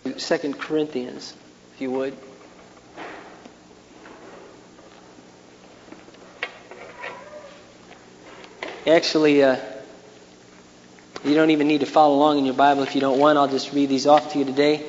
2 Corinthians, if you would. Actually, you don't even need to follow along in your Bible if you don't want. I'll just read these off to you today.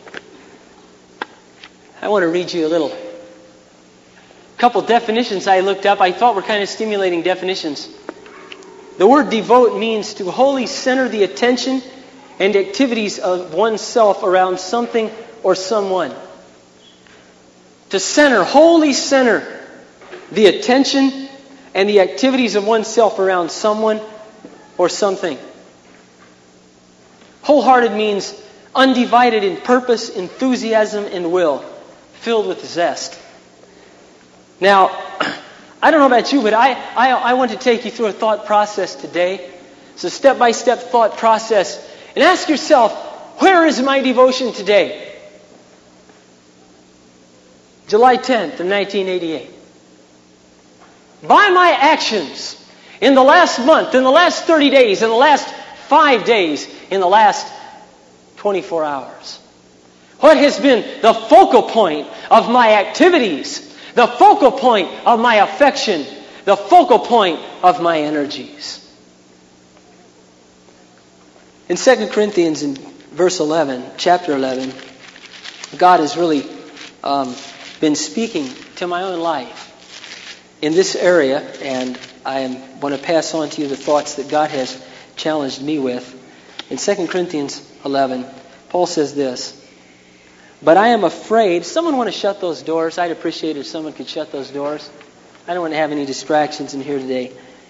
I want to read you a couple definitions I looked up. I thought were kind of stimulating definitions. The word devote means to wholly center the attention and activities of oneself around something or someone. To center, wholly center the attention and the activities of oneself around someone or something. Wholehearted means undivided in purpose, enthusiasm, and will, filled with zest. Now, I don't know about you, but I want to take you through a thought process today. It's a step-by-step thought process. And ask yourself, where is my devotion today? July 10th of 1988. By my actions in the last month, in the last 30 days, in the last 5 days, in the last 24 hours. What has been the focal point of my activities? The focal point of my affection? The focal point of my energies? In 2 Corinthians in verse 11, chapter 11, God has really been speaking to my own life in this area, and I want to pass on to you the thoughts that God has challenged me with. In 2 Corinthians 11, Paul says this, "But I am afraid..." Someone want to shut those doors? I'd appreciate it if someone could shut those doors. I don't want to have any distractions in here today.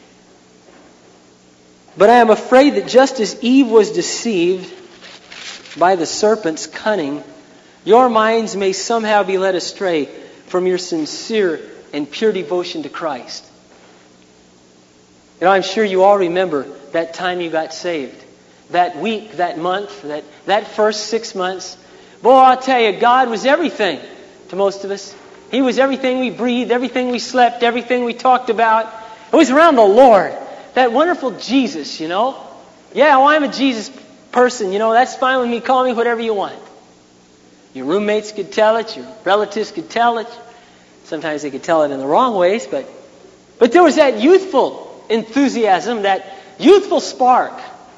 "But I am afraid that just as Eve was deceived by the serpent's cunning, your minds may somehow be led astray from your sincere and pure devotion to Christ." You know, I'm sure you all remember that time you got saved. That week, that month, that first 6 months. Boy, I'll tell you, God was everything to most of us. He was everything we breathed, everything we slept, everything we talked about. It was around the Lord. That wonderful Jesus, you know. Yeah, well, I'm a Jesus person, you know. That's fine with me. Call me whatever you want. Your roommates could tell it. Your relatives could tell it. Sometimes they could tell it in the wrong ways. But there was that youthful enthusiasm, that youthful spark.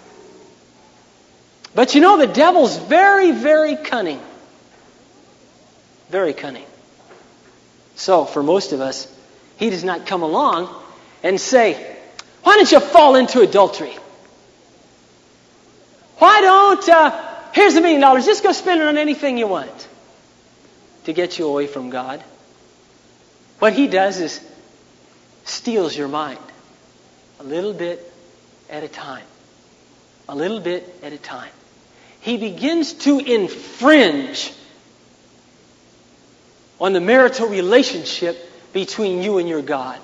But you know, the devil's very, very cunning. Very cunning. So, for most of us, he does not come along and say, "Why don't you fall into adultery? Why don't, here's $1 million, just go spend it on anything you want," to get you away from God. What he does is steals your mind a little bit at a time. A little bit at a time. He begins to infringe on the marital relationship between you and your God.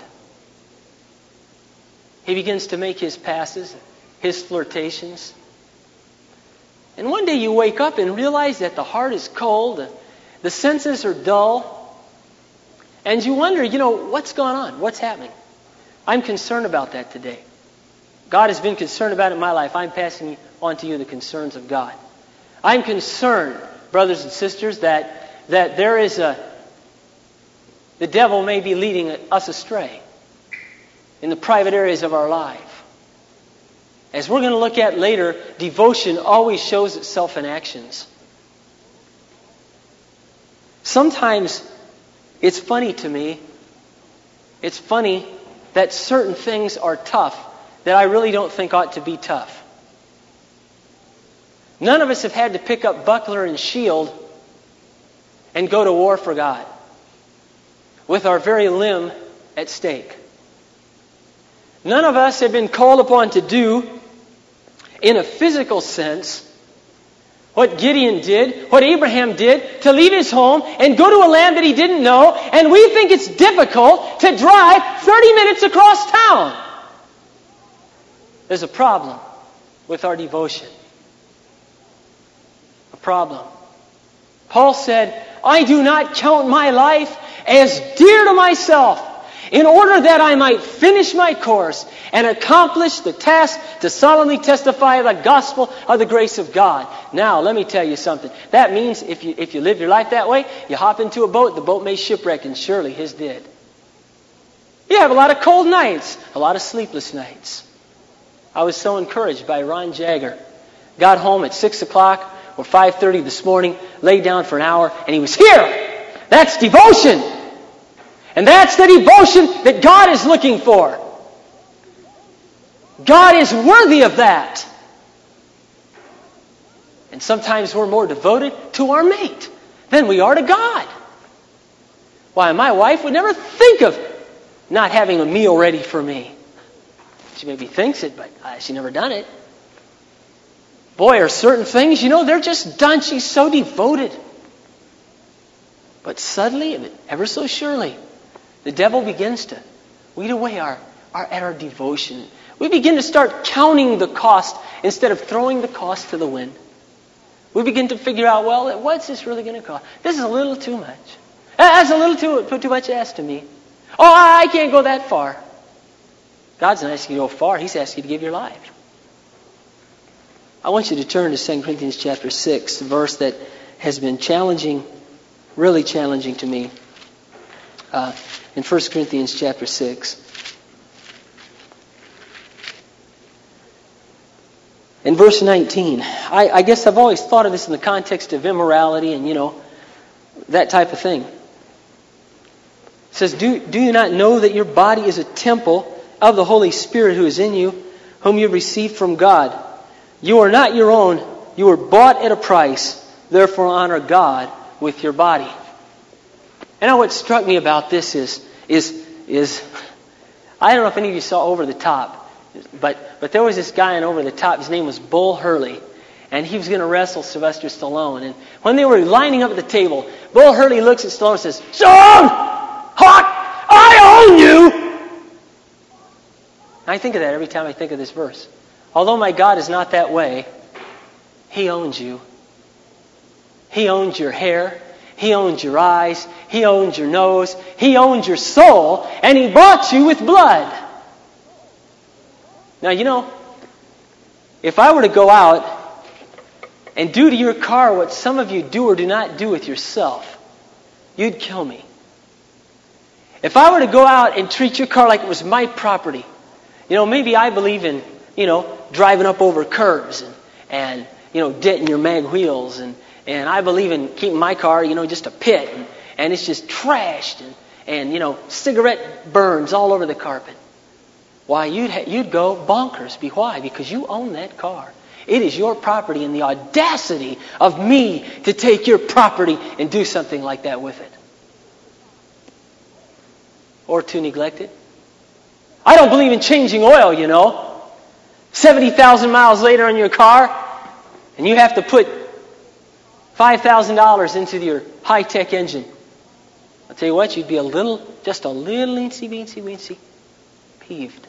He begins to make his passes, his flirtations. And one day you wake up and realize that the heart is cold, the senses are dull, and you wonder, you know, what's going on? What's happening? I'm concerned about that today. God has been concerned about it in my life. I'm passing on to you the concerns of God. I'm concerned, brothers and sisters, that there is the devil may be leading us astray in the private areas of our life. As we're going to look at later, devotion always shows itself in actions. Sometimes it's funny to me. It's funny that certain things are tough that I really don't think ought to be tough. None of us have had to pick up buckler and shield and go to war for God with our very limb at stake. None of us have been called upon to do, in a physical sense, what Gideon did, what Abraham did, to leave his home and go to a land that he didn't know, and we think it's difficult to drive 30 minutes across town. There's a problem with our devotion. A problem. Paul said, "I do not count my life as dear to myself, in order that I might finish my course and accomplish the task to solemnly testify of the gospel of the grace of God. Now, let me tell you something. That means if you live your life that way, you hop into a boat, the boat may shipwreck, and surely his did. You have a lot of cold nights, a lot of sleepless nights. I was so encouraged by Ron Jagger. Got home at 6 o'clock or 5:30 this morning, laid down for an hour, and he was here. That's devotion. And that's the devotion that God is looking for. God is worthy of that. And sometimes we're more devoted to our mate than we are to God. Why, my wife would never think of not having a meal ready for me. She maybe thinks it, but she never done it. Boy, are certain things, they're just done. She's so devoted. But suddenly, ever so surely, the devil begins to weed away at our devotion. We begin to start counting the cost instead of throwing the cost to the wind. We begin to figure out, well, what's this really going to cost? This is a little too much. That's a little too much asked of me. Oh, I can't go that far. God's not asking you to go far. He's asking you to give your life. I want you to turn to 2 Corinthians chapter 6, a verse that has been challenging, really challenging to me. In 1 Corinthians chapter 6. In verse 19, I guess I've always thought of this in the context of immorality and, that type of thing. It says, Do you not know that your body is a temple of the Holy Spirit who is in you, whom you received from God? You are not your own. You were bought at a price. Therefore honor God with your body. And what struck me about this is I don't know if any of you saw Over the Top, but there was this guy in Over the Top. His name was Bull Hurley, and he was going to wrestle Sylvester Stallone. And when they were lining up at the table, Bull Hurley looks at Stallone and says, "Stallone, hot, I own you." I think of that every time I think of this verse. Although my God is not that way, He owns you. He owns your hair. He owns your eyes. He owns your nose. He owns your soul. And He bought you with blood. Now, if I were to go out and do to your car what some of you do or do not do with yourself, you'd kill me. If I were to go out and treat your car like it was my property, maybe I believe in, driving up over curbs and denting your mag wheels and I believe in keeping my car, just a pit, and it's just trashed, and cigarette burns all over the carpet. Why, you'd go bonkers. Why? Because you own that car. It is your property, and the audacity of me to take your property and do something like that with it. Or to neglect it. I don't believe in changing oil, 70,000 miles later on your car, and you have to put $5,000 into your high-tech engine. I'll tell you what, you'd be just a little eensy peeved.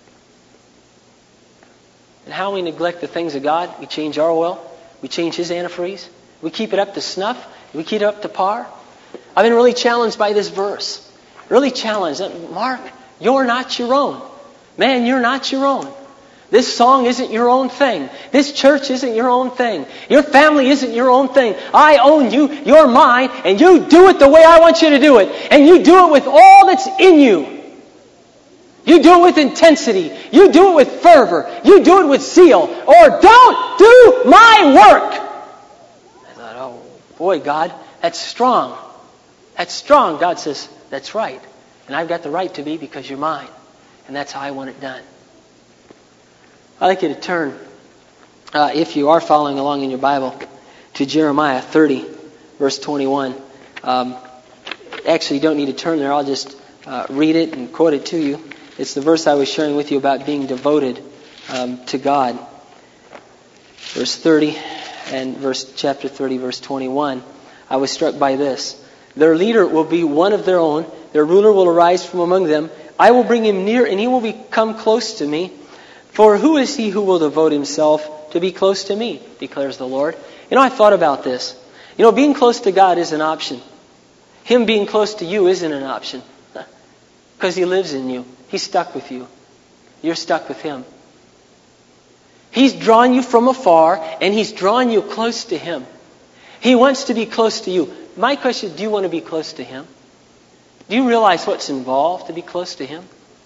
And how we neglect the things of God. We change our oil. We change His antifreeze. We keep it up to snuff. We keep it up to par. I've been really challenged by this verse. Really challenged. Mark, you're not your own. Man, you're not your own. This song isn't your own thing. This church isn't your own thing. Your family isn't your own thing. I own you. You're mine. And you do it the way I want you to do it. And you do it with all that's in you. You do it with intensity. You do it with fervor. You do it with zeal. Or don't do my work. I thought, oh boy, God, that's strong. That's strong. God says, that's right. And I've got the right to be because you're mine. And that's how I want it done. I'd like you to turn, if you are following along in your Bible, to Jeremiah 30, verse 21. Actually, you don't need to turn there. I'll just read it and quote it to you. It's the verse I was sharing with you about being devoted to God. Verse 30 and chapter 30, verse 21. I was struck by this. Their leader will be one of their own. Their ruler will arise from among them. I will bring him near, and he will become close to me. For who is he who will devote himself to be close to me, declares the Lord. I thought about this. Being close to God is an option. Him being close to you isn't an option. Because He lives in you. He's stuck with you. You're stuck with Him. He's drawn you from afar, and He's drawn you close to Him. He wants to be close to you. My question, do you want to be close to Him? Do you realize what's involved to be close to Him?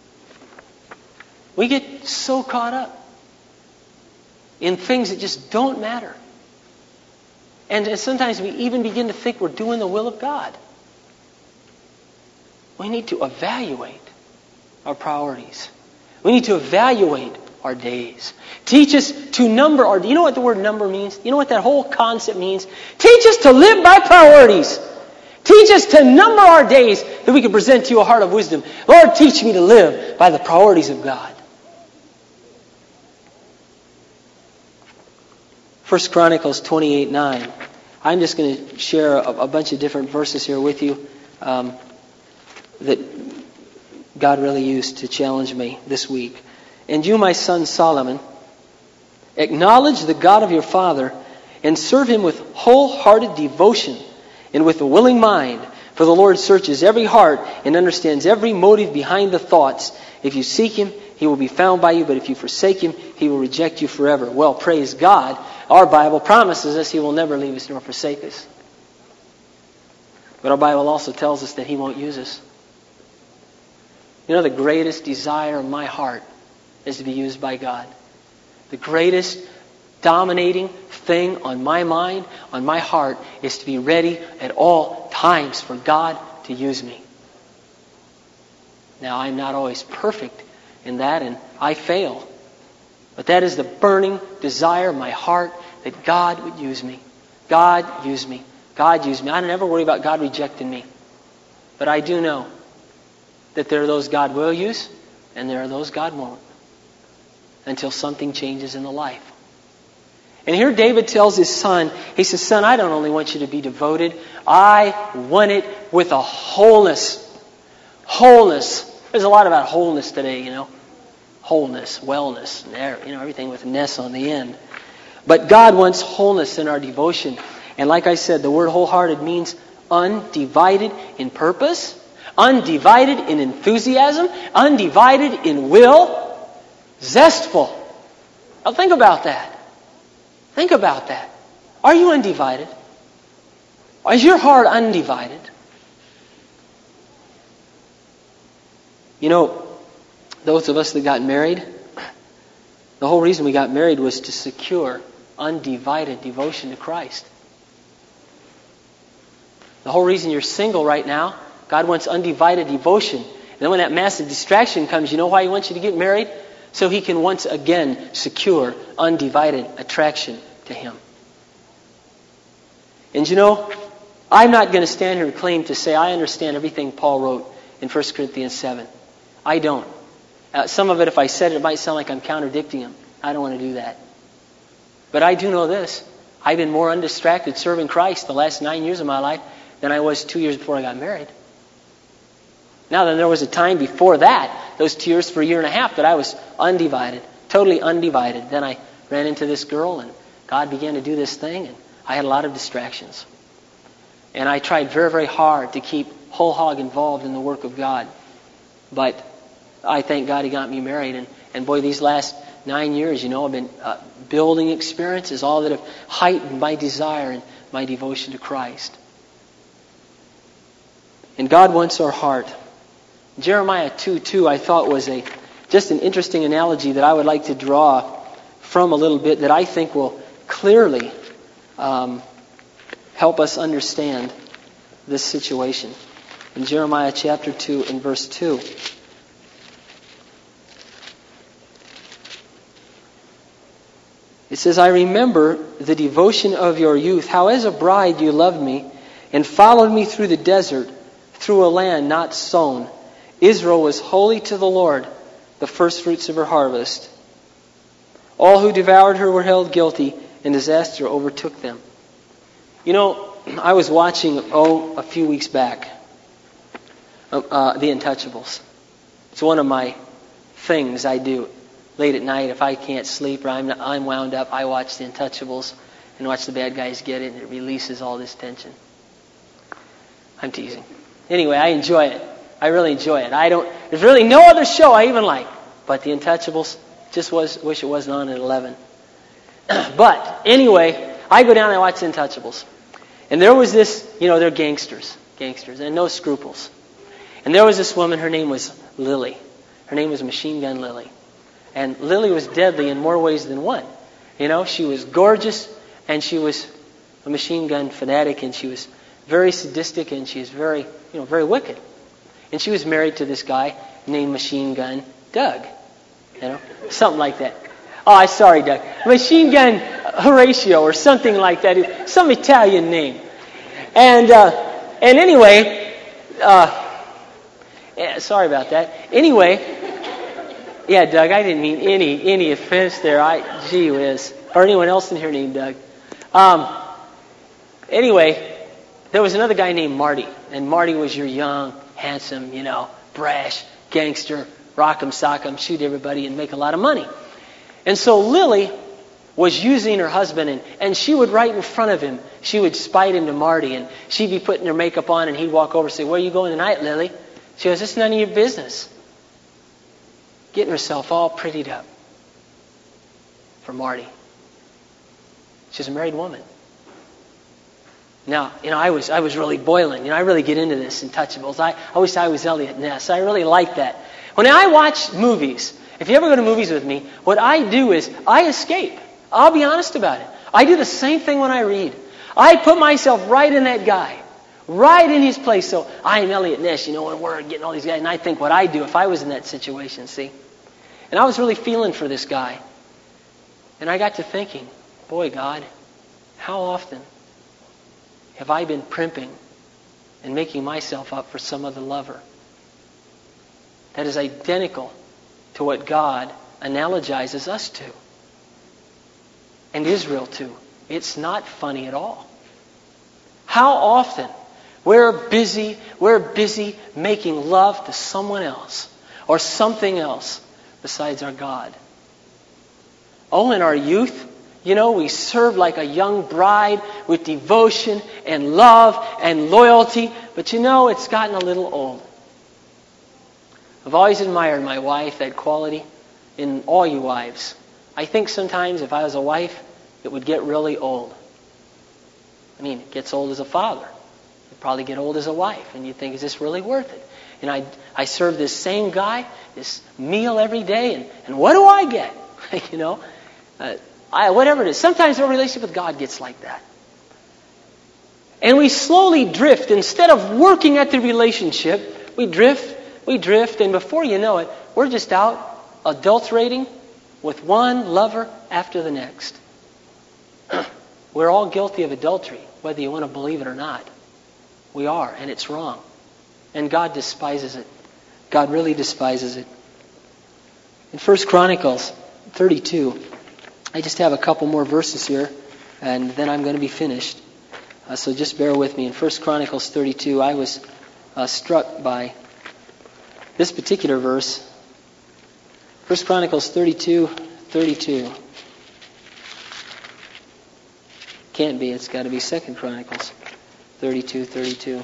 We get so caught up in things that just don't matter. And sometimes we even begin to think we're doing the will of God. We need to evaluate our priorities. We need to evaluate our days. Teach us to number our... You know what the word number means? You know what that whole concept means? Teach us to live by priorities. Teach us to number our days that we can present to you a heart of wisdom. Lord, teach me to live by the priorities of God. 1 Chronicles 28:9. I'm just going to share a bunch of different verses here with you that God really used to challenge me this week. And you, my son Solomon, acknowledge the God of your father and serve Him with wholehearted devotion and with a willing mind. For the Lord searches every heart and understands every motive behind the thoughts. If you seek Him, He will be found by you. But if you forsake Him, He will reject you forever. Well, praise God. Our Bible promises us He will never leave us nor forsake us. But our Bible also tells us that He won't use us. You know, the greatest desire of my heart is to be used by God. The greatest dominating thing on my mind, on my heart, is to be ready at all times for God to use me. Now, I'm not always perfect in that, and I fail. But that is the burning desire of my heart, that God would use me. God use me. God use me. I never worry about God rejecting me. But I do know that there are those God will use, and there are those God won't, until something changes in the life. And here David tells his son, he says, son, I don't only want you to be devoted, I want it with a wholeness. Wholeness. There's a lot about wholeness today, you know. Wholeness, wellness, you know, everything with ness on the end. But God wants wholeness in our devotion. And like I said, the word wholehearted means undivided in purpose, undivided in enthusiasm, undivided in will, zestful. Now think about that. Think about that. Are you undivided? Is your heart undivided? You know, those of us that got married, the whole reason we got married was to secure undivided devotion to Christ. The whole reason you're single right now, God wants undivided devotion. And then when that massive distraction comes, you know why He wants you to get married? So He can once again secure undivided attraction to Him. And you know, I'm not going to stand here and claim to say I understand everything Paul wrote in 1 Corinthians 7. I don't. Some of it, if I said it, it might sound like I'm contradicting him. I don't want to do that. But I do know this. I've been more undistracted serving Christ the last 9 years of my life than I was 2 years before I got married. Now, then there was a time before that, those 2 years for a year and a half, that I was undivided, totally undivided. Then I ran into this girl, and God began to do this thing, and I had a lot of distractions. And I tried very, very hard to keep whole hog involved in the work of God. But I thank God He got me married. And boy, these last 9 years, you know, I've been building experiences, all that have heightened my desire and my devotion to Christ. And God wants our heart. Jeremiah 2:2 I thought was just an interesting analogy that I would like to draw from a little bit that I think will clearly help us understand this situation. In Jeremiah chapter 2 and verse 2. It says, I remember the devotion of your youth, how as a bride you loved me and followed me through the desert, through a land not sown. Israel was holy to the Lord, the first fruits of her harvest. All who devoured her were held guilty, and disaster overtook them. You know, I was watching, a few weeks back, The Untouchables. It's one of my things I do. Late at night, if I can't sleep or I'm wound up, I watch The Untouchables and watch the bad guys get it, and it releases all this tension. I'm teasing. Anyway, I enjoy it. I really enjoy it. There's really no other show I even like. But The Untouchables, wish it wasn't on at 11. But anyway, I go down and I watch The Untouchables. And there was this, they're gangsters, and no scruples. And there was this woman, her name was Lily. Her name was Machine Gun Lily. And Lily was deadly in more ways than one. She was gorgeous, and she was a machine gun fanatic, and she was very sadistic, and she was very, very wicked. And she was married to this guy named Machine Gun Doug. Something like that. Oh, sorry, Doug. Machine Gun Horatio or something like that. Some Italian name. And anyway, sorry about that. Anyway, yeah, Doug, I didn't mean any offense there. Gee whiz. Or anyone else in here named Doug. Anyway, there was another guy named Marty. And Marty was your young, handsome, brash, gangster, rock 'em, sock 'em, shoot everybody and make a lot of money. And so Lily was using her husband, and she would right in front of him, she would spite him to Marty, and she'd be putting her makeup on, and he'd walk over and say, "Where are you going tonight, Lily?" She goes, "It's none of your business." Getting herself all prettied up for Marty. She's a married woman. Now, I was really boiling. I really get into this Untouchables. I wish I was Elliot Ness. I really like that. When I watch movies, if you ever go to movies with me, what I do is I escape. I'll be honest about it. I do the same thing when I read. I put myself right in that guy, right in his place. So I am Elliot Ness, when we're getting all these guys, and I think what I'd do if I was in that situation, see? And I was really feeling for this guy. And I got to thinking, boy, God, how often have I been primping and making myself up for some other lover that is identical to what God analogizes us to and Israel to? It's not funny at all. How often we're busy making love to someone else or something else besides our God. Oh, in our youth, we served like a young bride with devotion and love and loyalty. But it's gotten a little old. I've always admired my wife, that quality, in all you wives. I think sometimes if I was a wife, it would get really old. It gets old as a father. It'd probably get old as a wife. And you think, is this really worth it? And I serve this same guy, this meal every day, and what do I get? Whatever it is. Sometimes our relationship with God gets like that. And we slowly drift. Instead of working at the relationship, we drift, and before you know it, we're just out adulterating with one lover after the next. We're all guilty of adultery, whether you want to believe it or not. We are, and it's wrong. And God despises it. God really despises it. In 1 Chronicles 32, I just have a couple more verses here, and then I'm going to be finished. So just bear with me. In 1 Chronicles 32, I was struck by this particular verse. 1 Chronicles 32:32. Can't be. It's got to be 2 Chronicles 32:32.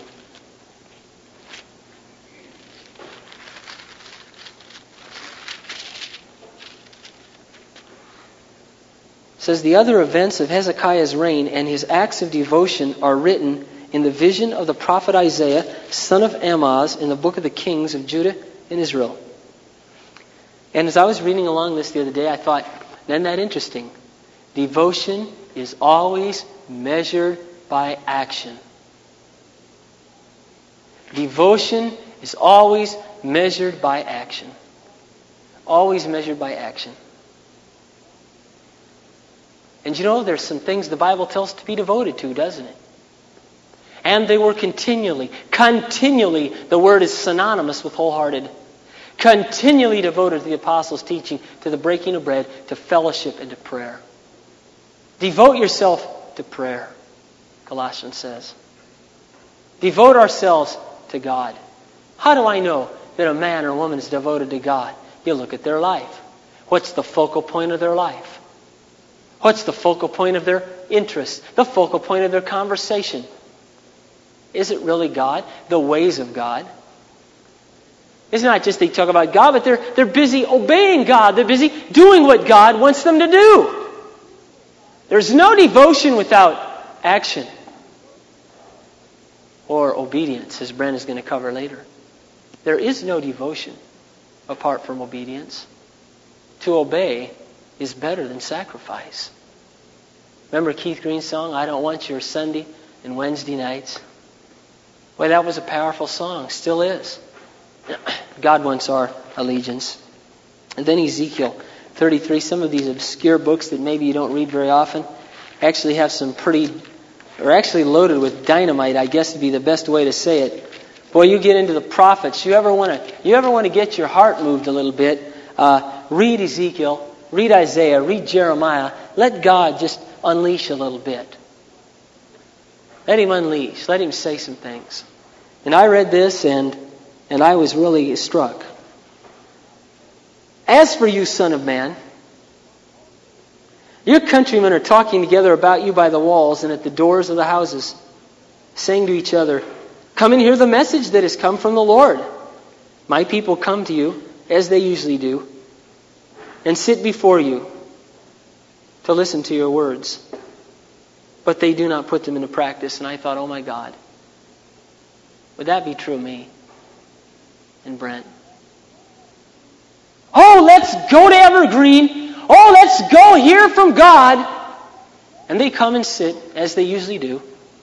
It says, the other events of Hezekiah's reign and his acts of devotion are written in the vision of the prophet Isaiah, son of Amoz, in the book of the kings of Judah and Israel. And as I was reading along this the other day, I thought, isn't that interesting? Devotion is always measured by action. Devotion is always measured by action. Always measured by action. And there's some things the Bible tells us to be devoted to, doesn't it? And they were continually, the word is synonymous with wholehearted. Continually devoted to the apostles' teaching, to the breaking of bread, to fellowship, and to prayer. Devote yourself to prayer, Colossians says. Devote ourselves to God. How do I know that a man or woman is devoted to God? You look at their life. What's the focal point of their life? What's the focal point of their interest? The focal point of their conversation? Is it really God? The ways of God? It's not just they talk about God, but they're busy obeying God. They're busy doing what God wants them to do. There's no devotion without action or obedience, as Brent is going to cover later. There is no devotion apart from obedience. To obey is better than sacrifice. Remember Keith Green's song, I Don't Want Your Sunday and Wednesday Nights? Well, that was a powerful song. Still is. God wants our allegiance. And then Ezekiel 33. Some of these obscure books that maybe you don't read very often actually have some are actually loaded with dynamite, I guess would be the best way to say it. Boy, you get into the prophets. You ever want to get your heart moved a little bit, read Ezekiel, read Isaiah, read Jeremiah. Let God just unleash a little bit. Let Him unleash. Let Him say some things. And I read this and I was really struck. As for you, son of man, your countrymen are talking together about you by the walls and at the doors of the houses, saying to each other, come and hear the message that has come from the Lord. My people come to you, as they usually do, and sit before you to listen to your words. But they do not put them into practice. And I thought, oh my God, would that be true of me and Brent? Oh, let's go to Evergreen. Oh, let's go hear from God. And they come and sit, as they usually do.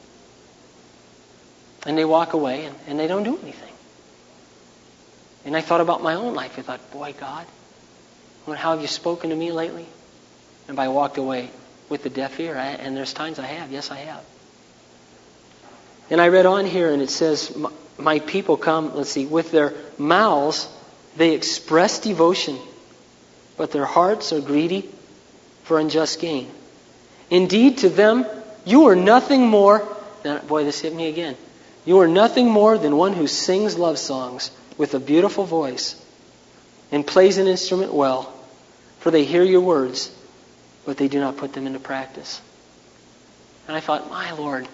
And they walk away, and they don't do anything. And I thought about my own life. I thought, boy, God, how have you spoken to me lately? And I walked away with the deaf ear. And there's times I have. Yes, I have. And I read on here, and it says, my people come, with their mouths they express devotion, but their hearts are greedy for unjust gain. Indeed, to them, you are nothing more. Now, boy, this hit me again. You are nothing more than one who sings love songs with a beautiful voice and plays an instrument well, for they hear your words, but they do not put them into practice. And I thought, my Lord,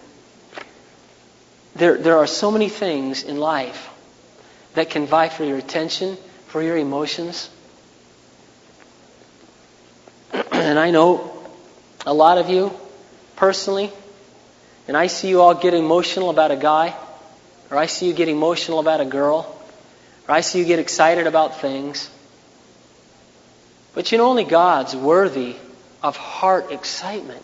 there are so many things in life that can vie for your attention, for your emotions. And I know a lot of you personally, and I see you all get emotional about a guy, or I see you get emotional about a girl, or I see you get excited about things. But only God's worthy of heart excitement.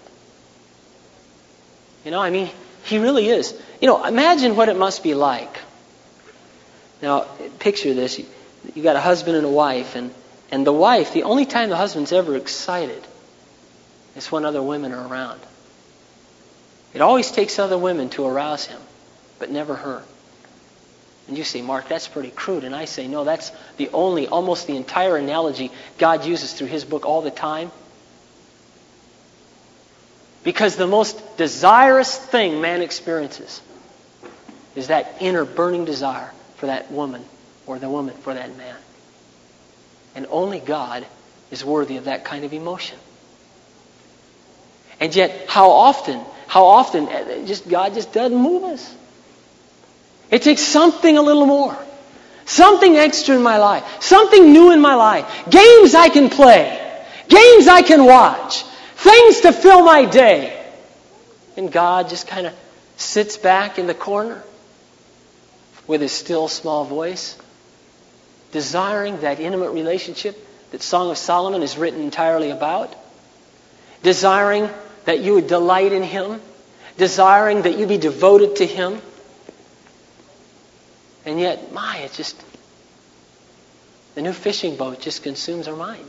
He really is. Imagine what it must be like. Now, picture this. You got a husband and a wife, and the wife, the only time the husband's ever excited is when other women are around. It always takes other women to arouse him, but never her. And you say, Mark, that's pretty crude. And I say, no, that's almost the entire analogy God uses through His book all the time. Because the most desirous thing man experiences is that inner burning desire for that woman, or the woman for that man. And only God is worthy of that kind of emotion. And yet, how often God just doesn't move us. It takes something a little more. Something extra in my life. Something new in my life. Games I can play. Games I can watch. Things to fill my day. And God just kind of sits back in the corner with His still small voice, desiring that intimate relationship that Song of Solomon is written entirely about, desiring that you would delight in Him, desiring that you be devoted to Him. And yet, it's just, the new fishing boat just consumes our mind,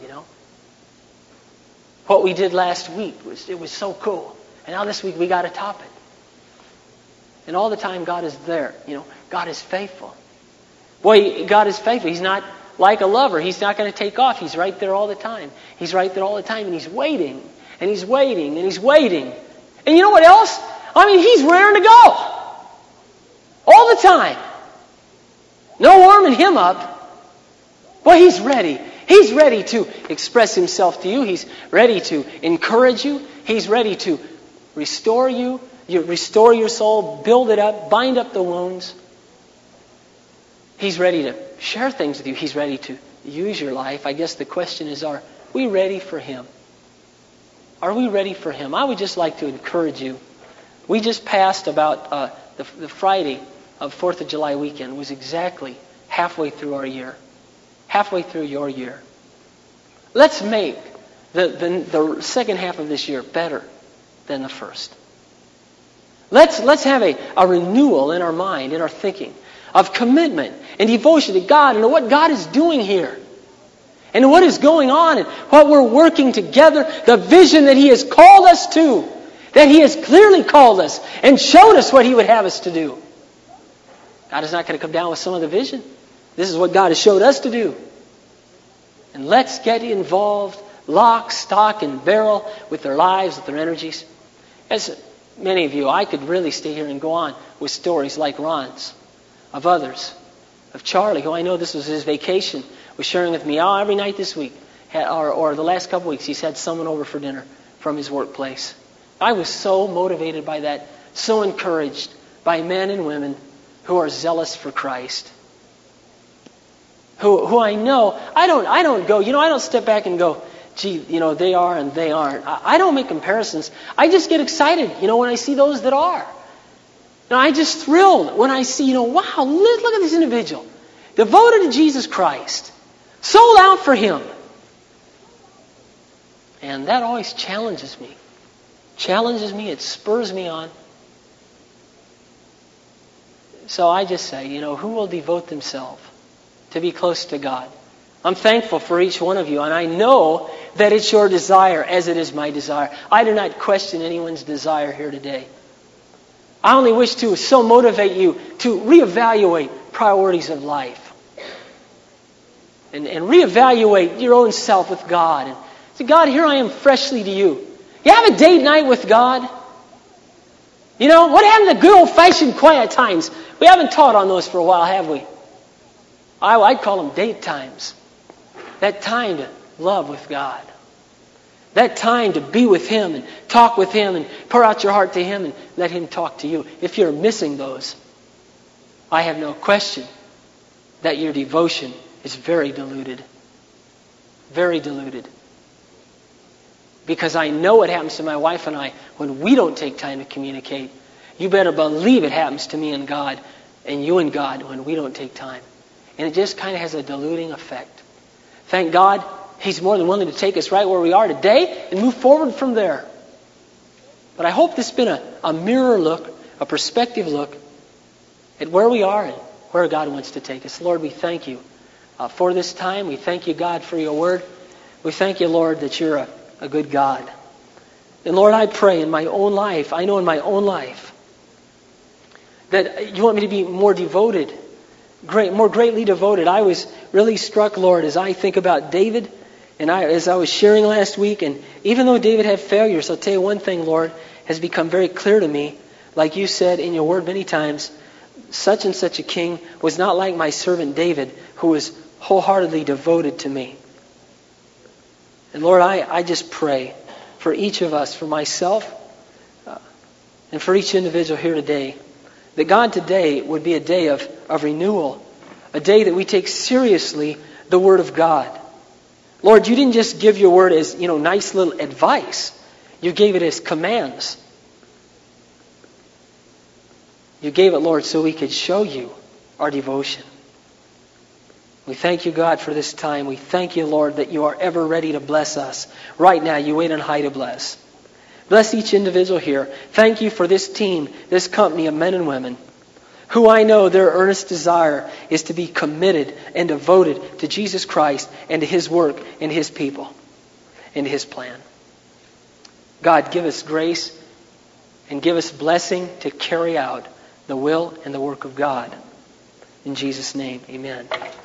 What we did last week was so cool. And now this week we got to top it. And all the time God is there, God is faithful. Boy, God is faithful. He's not like a lover. He's not going to take off. He's right there all the time. He's right there all the time, and He's waiting. And He's waiting, and He's waiting. And you know what else? He's raring to go. All the time. No warming Him up. Boy, He's ready. He's ready to express Himself to you. He's ready to encourage you. He's ready to restore you. You restore your soul, build it up, bind up the wounds. He's ready to share things with you. He's ready to use your life. I guess the question is, are we ready for Him? Are we ready for Him? I would just like to encourage you. We just passed about the Friday of 4th of July weekend was exactly halfway through our year. Halfway through your year. Let's make the second half of this year better than the first. Let's have a renewal in our mind, in our thinking, of commitment and devotion to God and to what God is doing here. And what is going on and what we're working together, the vision that He has called us to, that He has clearly called us and showed us what He would have us to do. God is not going to come down with some other vision. This is what God has showed us to do. And let's get involved, lock, stock, and barrel with their lives, with their energies. As many of you, I could really stay here and go on with stories like Ron's, of others, of Charlie, who I know this was his vacation, was sharing with me every night this week, or the last couple weeks, he's had someone over for dinner from his workplace. I was so motivated by that, so encouraged by men and women who are zealous for Christ. Who I know, I don't go, I don't step back and go, gee, they are and they aren't. I don't make comparisons. I just get excited, when I see those that are. I just thrilled when I see, wow, look at this individual. Devoted to Jesus Christ. Sold out for Him. And that always challenges me. It spurs me on. So I just say, who will devote themselves to be close to God? I'm thankful for each one of you, and I know that it's your desire as it is my desire. I do not question anyone's desire here today. I only wish to so motivate you to reevaluate priorities of life. And reevaluate your own self with God. And say, God, here I am freshly to you. You have a date night with God? What happened to good old-fashioned quiet times? We haven't taught on those for a while, have we? I'd call them date times. That time to love with God. That time to be with Him and talk with Him and pour out your heart to Him and let Him talk to you. If you're missing those, I have no question that your devotion is very diluted. Very diluted. Because I know what happens to my wife and I when we don't take time to communicate. You better believe it happens to me and God and you and God when we don't take time. And it just kind of has a diluting effect. Thank God He's more than willing to take us right where we are today and move forward from there. But I hope this has been a mirror look, a perspective look at where we are and where God wants to take us. Lord, we thank You for this time. We thank You, God, for Your word. We thank You, Lord, that You're a good God. And Lord, I pray in my own life, I know in my own life, that You want me to be more devoted, more greatly devoted. I was really struck, Lord, as I think about David, and as I was sharing last week, and even though David had failures, I'll tell you one thing, Lord, has become very clear to me. Like You said in Your word many times, such and such a king was not like my servant David, who was wholeheartedly devoted to Me. And Lord, I just pray for each of us, for myself, and for each individual here today, that God today would be a day of renewal, a day that we take seriously the Word of God. Lord, You didn't just give Your Word as, nice little advice. You gave it as commands. You gave it, Lord, so we could show You our devotion. We thank You, God, for this time. We thank You, Lord, that You are ever ready to bless us. Right now, You wait on high to bless. Bless each individual here. Thank You for this team, this company of men and women, who I know their earnest desire is to be committed and devoted to Jesus Christ and to His work and His people and His plan. God, give us grace and give us blessing to carry out the will and the work of God. In Jesus' name, amen.